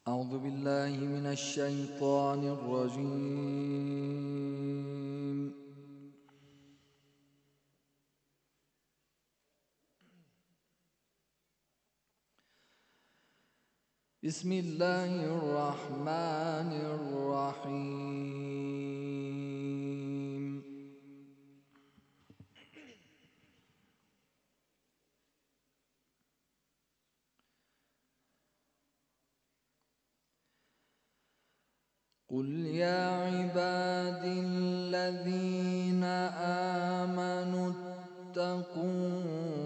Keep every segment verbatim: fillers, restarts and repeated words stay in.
أعوذ بالله من الشيطان الرجيم. بسم الله الرحمن الرحيم. قل يا عبادي الذين آمنوا اتقوا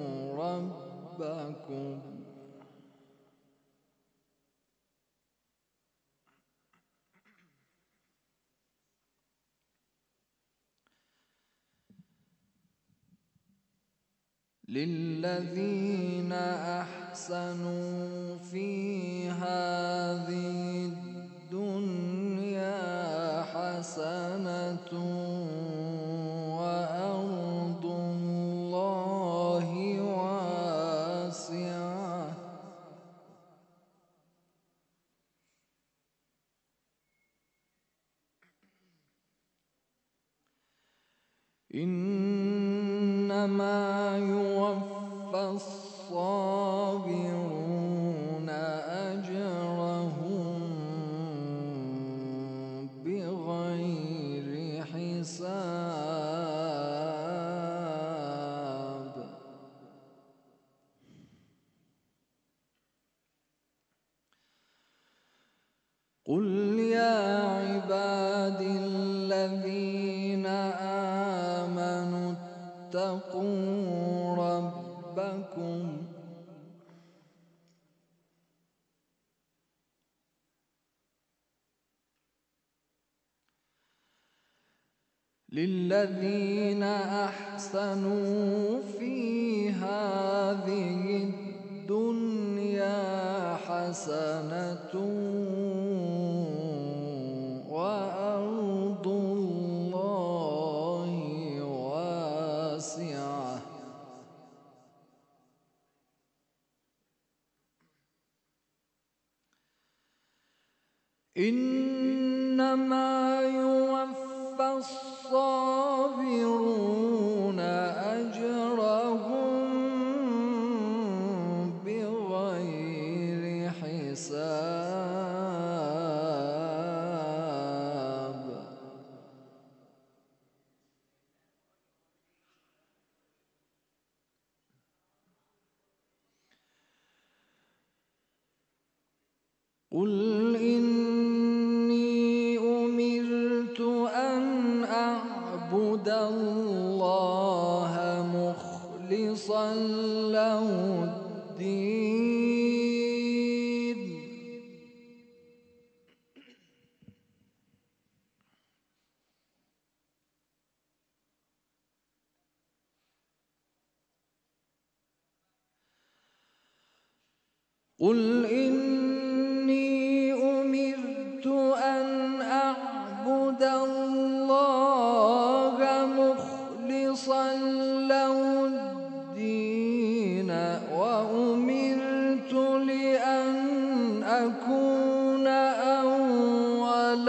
ربكم للذين أحسنوا في هذه الدنيا حسنة وأرض الله واسعة إنما يوفى الصابرون أجرهم بغير حساب. قل يا عبادي الذين آمنوا اتقوا ربكم للذين أحسنوا في هذه الدنيا حسنة وأرض الله واسعة إنما يوفى الصابرون أجرهم بغير حساب. قل إني أمرت أن أعبد الله مخلصا له الدين قل إني أمرت أن أعبد الله مخلصا له الدين وأمرت لأن أكون أول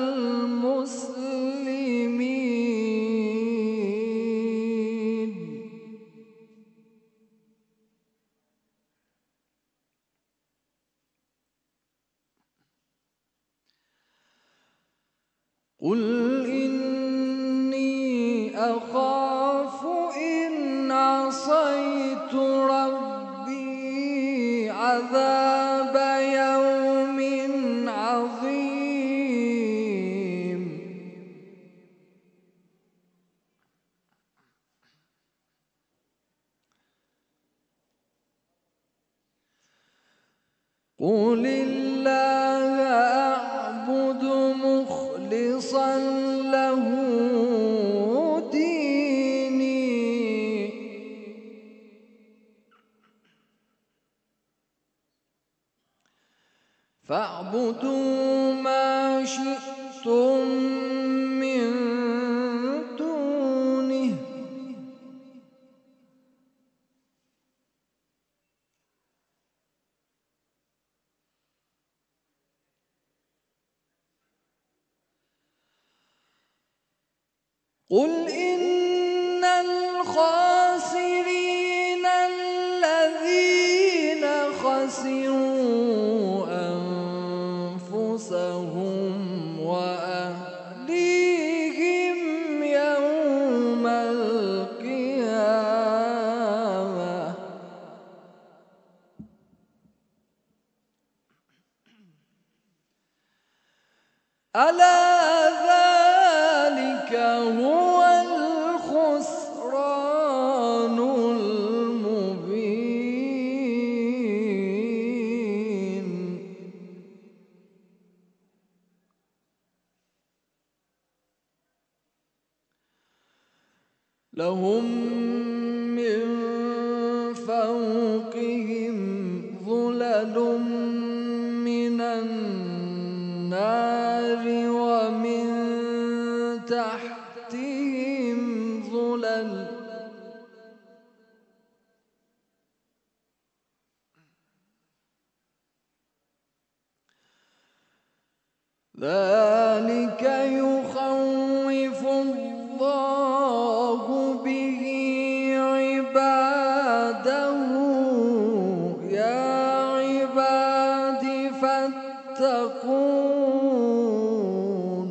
المسلمين. قل إني أخاف إن عصيت ربي عذاب يوم عظيم. قل الله أعبد مخلصا له ديني فاعبدوا ما شئتم من دونه قل إن الخاسرين الذين خسروا أنفسهم وأهليهم يوم القيامة ألا ذلك هو الخسران المبين لهم من فوقهم ظلل من النار ومن تحتهم ظلل ذلك يخوف الله به عباده يا عباد فاتقون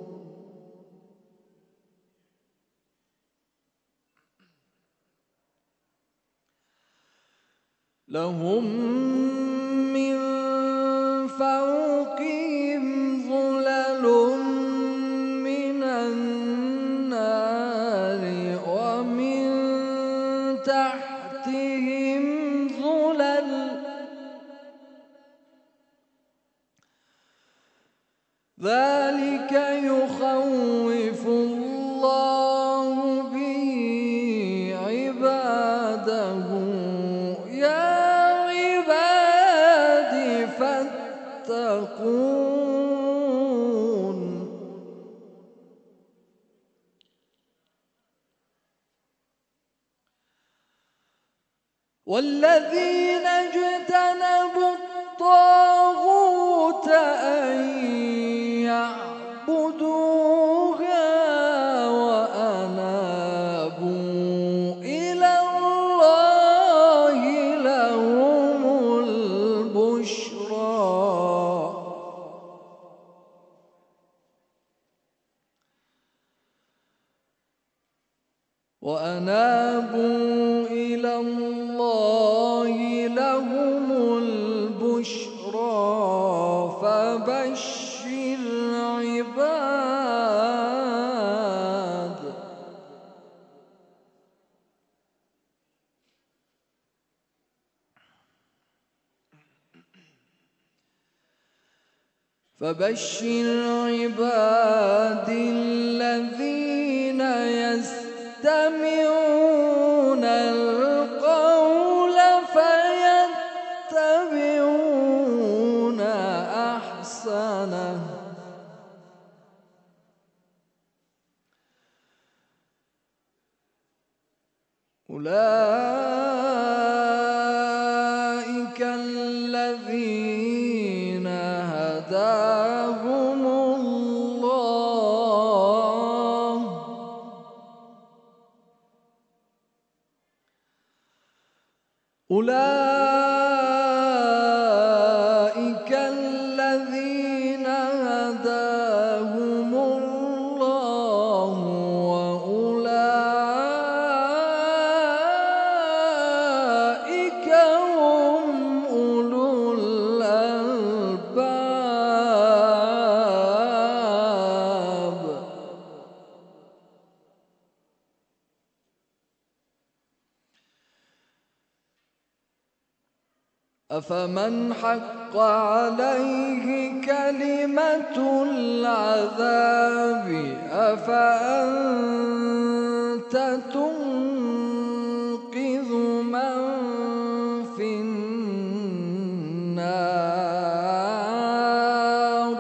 لهم من فوقهم ظلل من النار ومن تحتهم ظلل ذلك يخوف الله به عباده يا عباد فاتقون والذين اجتنبوا الطاغوت أن يعبدوها وأنابوا إلى الله لهم البشرى وأنابوا إلى الله لهم البشرى فبشر عباد فبشر عباد الذين يستمعون القول فيتبعون أحسنه أولئك الذين هداهم الله أولئك الذين هداهم الله وأولئك هم أولو الألباب أفمن حق عليه كلمة العذاب أفأنت تنقذ من في النار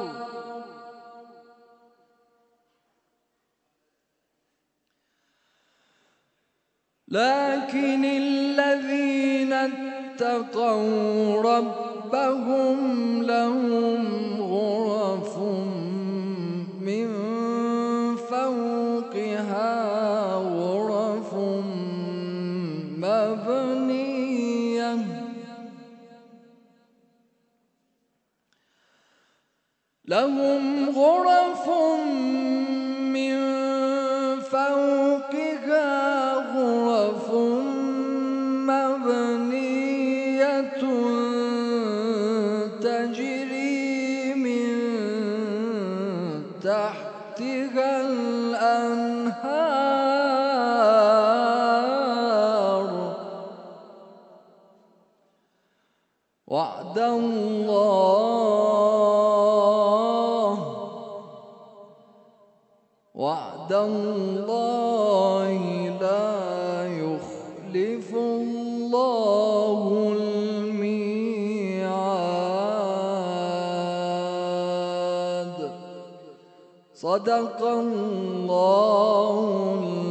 لكن الذين اتقوا ربهم لهم غرف من فوقها لهم غرف من فوقها غرف مبنية تجري من تحتها الأنهار وعد الله وعد الله لا يخلف الله الميعاد. صدق الله